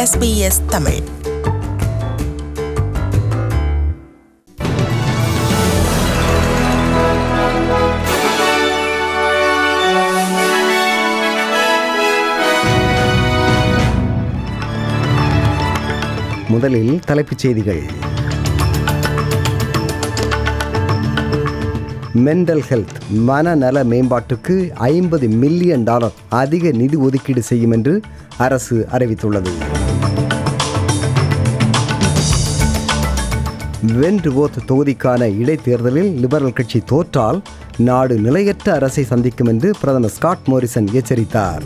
SBS Tamil. முதலில் தலைப்புச் செய்திகள். மென்டல் ஹெல்த் மனநல மேம்பாட்டுக்கு $50 மில்லியன் அதிக நிதி ஒதுக்கீடு செய்யும் என்று அரசு அறிவித்துள்ளது. வென்ட்வோர்த் தொகுதிக்கான இடைத்தேர்தலில் லிபரல் கட்சி தோற்றால் நாடு நிலையற்ற அரசை சந்திக்கும் என்று பிரதமர் ஸ்காட் மோரிசன் எச்சரித்தார்.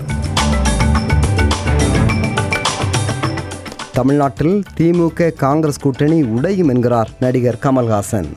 தமிழ்நாட்டில் திமுக காங்கிரஸ் கூட்டணி உடையும் என்கிறார் நடிகர் கமல்ஹாசன்.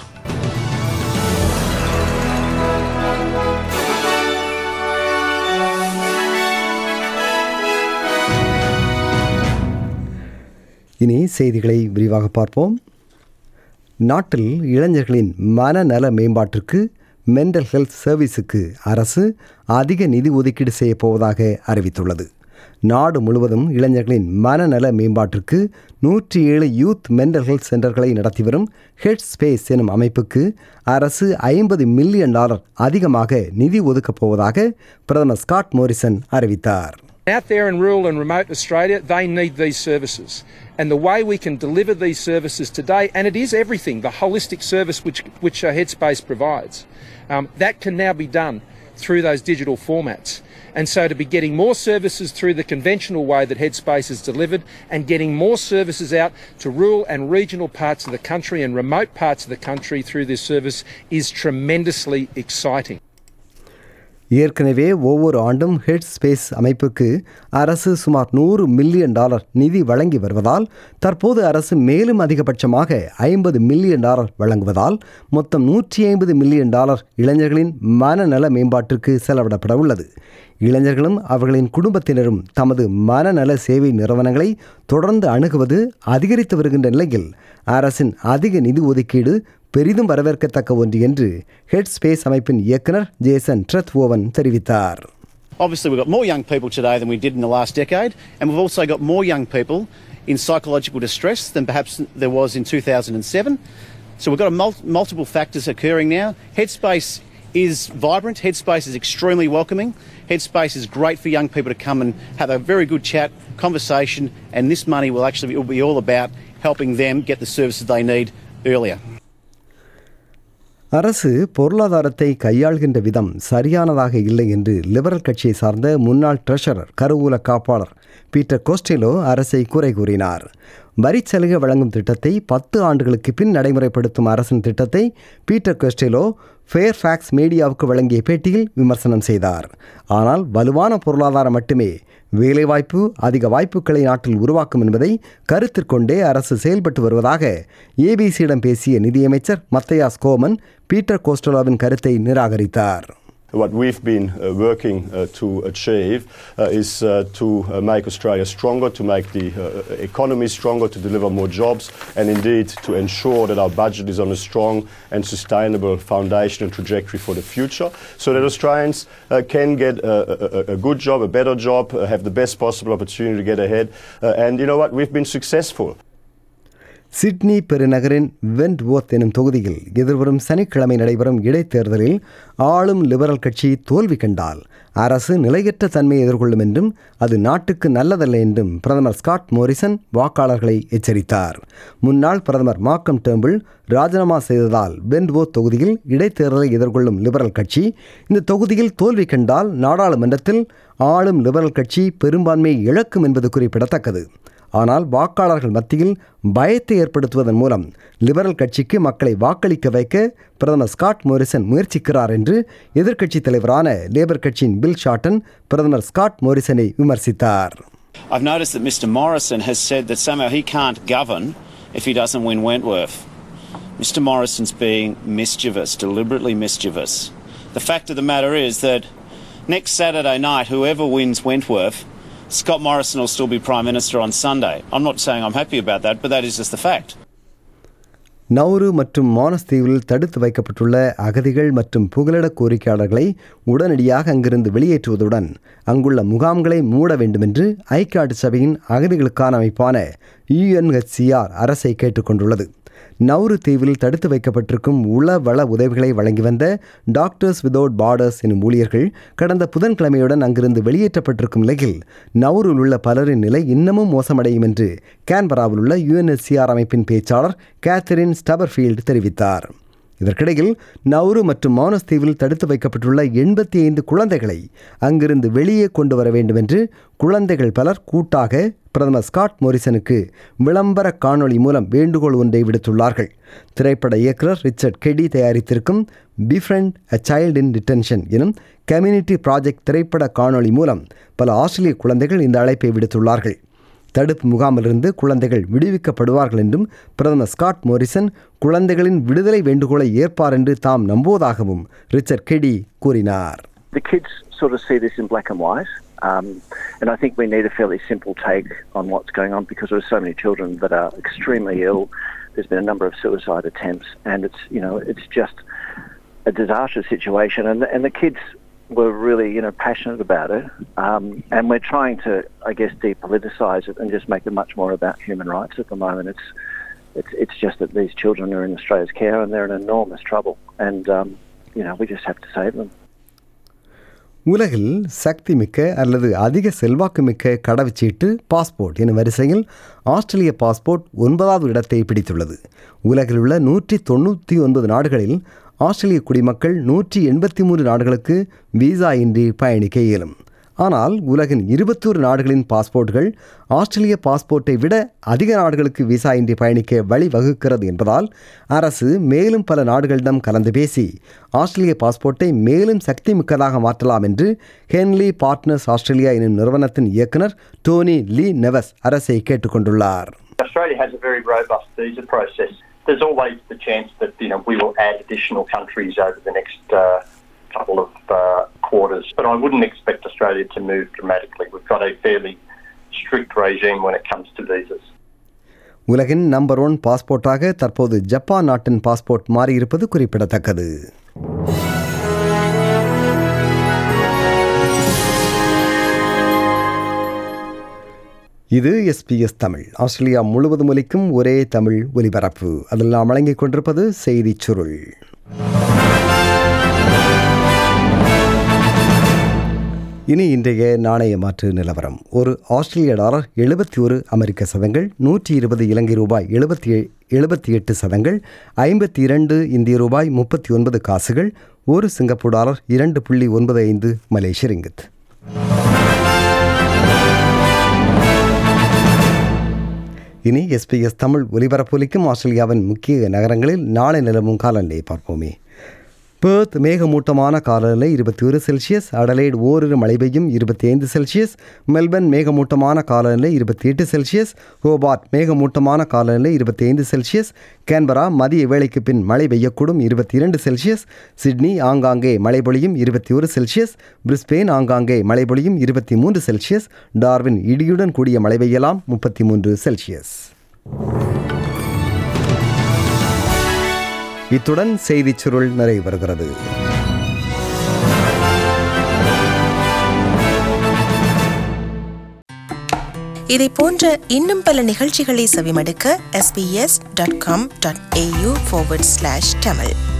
இனி செய்திகளை விரிவாக பார்ப்போம். நாட்டில் இளைஞர்களின் மனநல மேம்பாட்டிற்கு மென்டல் ஹெல்த் சர்வீஸுக்கு அரசு அதிக நிதி ஒதுக்கீடு செய்யப்போவதாக அறிவித்துள்ளது. நாடு முழுவதும் இளைஞர்களின் மனநல மேம்பாட்டிற்கு 107 யூத் மென்டல் ஹெல்த் சென்டர்களை நடத்தி வரும் ஹெட் ஸ்பேஸ் எனும் அமைப்புக்கு அரசு $50 மில்லியன் அதிகமாக நிதி ஒதுக்கப் போவதாக பிரதமர் ஸ்காட் மோரிசன் அறிவித்தார். Out there in rural and remote Australia, they need these services. And the way we can deliver these services today, and it is everything, the holistic service which Headspace provides, that can now be done through those digital formats. And so to be getting more services through the conventional way that Headspace is delivered and getting more services out to rural and regional parts of the country and remote parts of the country through this service is tremendously exciting. ஏற்கனவே ஒவ்வொரு ஆண்டும் head space அமைப்புக்கு அரசு சுமார் $100 million நிதி வழங்கி வருவதால் தற்போது அரசு மேலும் அதிகபட்சமாக $50 மில்லியன் வழங்குவதால் மொத்தம் $150 மில்லியன் இளைஞர்களின் மனநல மேம்பாட்டிற்கு செலவிடப்பட உள்ளது. இளைஞர்களும் அவர்களின் குடும்பத்தினரும் தமது மனநல சேவை நிறுவனங்களை தொடர்ந்து அணுகுவது அதிகரித்து வருகின்ற நிலையில் அரசின் அதிக நிதி ஒதுக்கீடு பெரிதும் வரவேற்கத்தக்க ஒன்று என்று ஹெட் ஸ்பேஸ் அமைப்பின் இயக்குனர் ஜேசன் ட்ரெத்வோவன் தெரிவித்தார். Obviously we've got more young people today than we did in the last decade, and we've also got more young people in psychological distress than perhaps there was in 2007. So we've got multiple factors occurring now. Headspace is vibrant. Headspace is extremely welcoming. Headspace is great for young people to come and have a very good chat, conversation, and this money will be all about helping them get the services they need earlier. அரசு பொருளாதாரத்தை கையாள்கின்ற விதம் சரியானதாக இல்லை என்று liberal கட்சியை சார்ந்த முன்னாள் treasurer கருவூல காப்பாளர் பீட்டர் கோஸ்டெலோ அரசை குறை கூறினார். வரிச்சலுகை வழங்கும் திட்டத்தை 10 ஆண்டுகளுக்கு பின் நடைமுறைப்படுத்தும் அரசின் திட்டத்தை பீட்டர் கோஸ்டெலோ ஃபேர்ஃபேக்ஸ் மீடியாவுக்கு வழங்கிய பேட்டியில் விமர்சனம் செய்தார். ஆனால் வலுவான பொருளாதாரம் மட்டுமே வேலைவாய்ப்பு அதிக வாய்ப்புகளை நாட்டில் உருவாக்கும் என்பதை கருத்திற்கொண்டே அரசு செயல்பட்டு வருவதாக ஏபிசியிடம் பேசிய நிதியமைச்சர் மத்தயாஸ் கோமன் பீட்டர் கோஸ்டெலோவின் கருத்தை நிராகரித்தார். What we've been working to achieve is to make Australia stronger, to make the economy stronger, to deliver more jobs, and indeed to ensure that our budget is on a strong and sustainable foundation and trajectory for the future, so that Australians can get a good job, a better job, have the best possible opportunity to get ahead. And you know what? We've been successful. Sydney பெருநகரின் Wentworth எனும் தொகுதியில் எதிர்வரும் சனிக்கிழமை நடைபெறும் இடைத்தேர்தலில் ஆளும் liberal கட்சி தோல்வி கண்டால் அரசு நிலையற்ற தன்மையை எதிர்கொள்ளும் என்றும் அது நாட்டுக்கு நல்லதல்ல என்றும் பிரதமர் ஸ்காட் மோரிசன் வாக்காளர்களை எச்சரித்தார். முன்னாள் பிரதமர் மார்க்கம் டேர்ம்பிள் ராஜினாமா செய்ததால் வென்ட்வோர்த் தொகுதியில் இடைத்தேர்தலை எதிர்கொள்ளும் லிபரல் கட்சி இந்த தொகுதியில் தோல்வி கண்டால் நாடாளுமன்றத்தில் ஆளும் லிபரல் கட்சி பெரும்பான்மையை இழக்கும் என்பது குறிப்பிடத்தக்கது. ஆனால் வாக்காளர்கள் மத்தியில் பயத்தை ஏற்படுத்துவதன் மூலம் லிபரல் கட்சிக்கு மக்களை வாக்களிக்க வைக்க பிரதமர் ஸ்காட் மோரிசன் முயற்சிக்கிறார் என்று எதிர்க்கட்சித் தலைவரான லேபர் கட்சியின் பில் ஷார்டன் பிரதமர் ஸ்காட் மோரிசனை விமர்சித்தார். I've noticed that Mr Morrison has said that somehow he can't govern if he doesn't win Wentworth. Mr Morrison's being mischievous, deliberately mischievous. The fact of the matter is that next Saturday night, whoever wins Wentworth, Scott Morrison will still be Prime Minister on Sunday. I'm not saying I'm happy about that, but that is just the fact. Nauru மற்றும் Manus தீவில் தடுத்து வைக்கப்பட்டுள்ள அகதிகள் மற்றும் புகலிட கோரிக்கையாளர்களை உடனடியாக அங்கிருந்து வெளியேற்றுவதுடன் அங்குள்ள முகாம்களை மூட வேண்டுமென்று ஐக்கிய நாட்டு சபையின் அகதிகளுக்கான அமைப்பான UNHCR அரசை கேட்டுக்கொண்டுள்ளது. நௌரு தீவில் தடுத்து வைக்கப்பட்டிருக்கும் உளவள உதவிகளை வழங்கி வந்த டாக்டர்ஸ் விதவுட் பார்டர்ஸ் எனும் ஊழியர்கள் கடந்த புதன்கிழமையுடன் அங்கிருந்து வெளியேற்றப்பட்டிருக்கும் நிலையில் நௌரில் உள்ள பலரின் நிலை இன்னமும் மோசமடையும் என்று கேன்பராவில் உள்ள UNHCR அமைப்பின் பேச்சாளர் கேத்தரின் ஸ்டபர்ஃபீல்டு தெரிவித்தார். இதற்கிடையில் நௌரு மற்றும் மானஸ் தீவில் தடுத்து வைக்கப்பட்டுள்ள 85 குழந்தைகளை அங்கிருந்து வெளியே கொண்டு வர வேண்டும் என்று குழந்தைகள் பலர் கூட்டாக பிரதமர் ஸ்காட் மோரிசனுக்கு விளம்பர காணொளி மூலம் வேண்டுகோள் ஒன்றை விடுத்துள்ளார்கள். திரைப்பட இயக்குனர் ரிச்சர்ட் கெடி தயாரித்திருக்கும் befriend a child in detention எனும் கம்யூனிட்டி ப்ராஜெக்ட் திரைப்பட காணொளி மூலம் பல ஆஸ்திரேலிய குழந்தைகள் இந்த அழைப்பை விடுத்துள்ளார்கள். தடுப்பு முகாமிலிருந்து குழந்தைகள் விடுவிக்கப்படுவார்கள் என்றும் பிரதமர் ஸ்காட் மோரிசன் குழந்தைகளின் விடுதலை வேண்டுகோளை ஏற்பார் என்று தாம் நம்புவதாகவும் ரிச்சர்ட் கெடி கூறினார். The kids sort of see this in black and white, and I think we need a fairly simple take on what's going on because there are so many children that are extremely ill. There's been a number of suicide attempts, and it's just a disastrous situation, and the kids were really, passionate about it, and we're trying to, I guess, depoliticize it and just make it much more about human rights at the moment. It's just that these children are in Australia's care and they're in enormous trouble, and we just have to save them. உலகில் சக்தி மிக்க அல்லது அதிக செல்வாக்கு மிக்க கடவுச்சீட்டு passport எனும் வரிசையில் ஆஸ்திரேலிய passport 9வது இடத்தை பிடித்துள்ளது. உலகில் உள்ள 199 நாடுகளில் ஆஸ்திரேலிய குடிமக்கள் 183 நாடுகளுக்கு விசா இன்றி பயணிக்க இயலும். ஆனால் உலகின் 21 நாடுகளின் பாஸ்போர்ட்கள் ஆஸ்திரேலிய பாஸ்போர்ட்டை விட அதிக நாடுகளுக்கு விசா இன்றி பயணிக்க வழிவகுக்கிறது என்பதால் அரசு மேலும் பல நாடுகளிடம் கலந்து பேசி ஆஸ்திரேலிய பாஸ்போர்ட்டை மேலும் சக்தி மிக்கதாக மாற்றலாம் என்று ஹென்லி பார்ட்னர்ஸ் ஆஸ்திரேலியா எனும் நிறுவனத்தின் இயக்குனர் டோனி லீ நெவஸ் அரசை கேட்டுக்கொண்டுள்ளார். Australia has a very robust visa process. There's always the chance that we will add additional countries over the next couple of quarters, but I wouldn't expect Australia to move dramatically. We've got a fairly strict regime when it comes to visas. உலகின் number 1 பாஸ்போர்ட்டாக தற்போது Japan நாட்டின் passport மாறியிருப்பது குறிப்பிடத்தக்கது. இது SBS Tamil. Australia முழுவதும் ஒலிக்கும் ஒரே தமிழ் ஒலிபரப்பு. அதில் நாம் வழங்கிக் கொண்டிருப்பது செய்திச் சுருள். இனி இன்றைய நாணய மாற்று நிலவரம். ஒரு ஆஸ்திரேலிய டாலர் 71 அமெரிக்க சதங்கள், 120 இலங்கை ரூபாய் 78 சதங்கள், 52 இந்திய ரூபாய் 39 காசுகள், ஒரு சிங்கப்பூர் டாலர் 2.95 மலேசிய ரிங்கித். இனி SBS தமிழ் ஒலிபரப்பொலிக்கும் ஆஸ்திரேலியாவின் முக்கிய நகரங்களில் நாளை நிலவும் காலநிலையை பார்ப்போமே. பெர்த் மேகமூட்டமான காலநிலை 21 செல்சியஸ், அடலைட் ஓரிரு மழை பெய்யும் 25 செல்சியஸ், மெல்பர்ன் மேகமூட்டமான காலநிலை 28 செல்சியஸ், ஹோபார்ட் மேகமூட்டமான காலநிலை 25 செல்சியஸ், கேன்பரா மதிய வேளைக்கு பின் மழை பெய்யக்கூடும் 22 செல்சியஸ், சிட்னி ஆங்காங்கே மழை பொழியும் 21 செல்சியஸ், பிரிஸ்பெயின் ஆங்காங்கே மழை பொழியும் 23 செல்சியஸ், டார்வின் இடியுடன் கூடிய மழை பெய்யலாம் 33 செல்சியஸ். இத்துடன் செய்திச் சுருள் நிறைவு பெறுகிறது. இதை போன்ற இன்னும் பல நிகழ்ச்சிகளை செவிமடுக்க sbs.com.au/tamil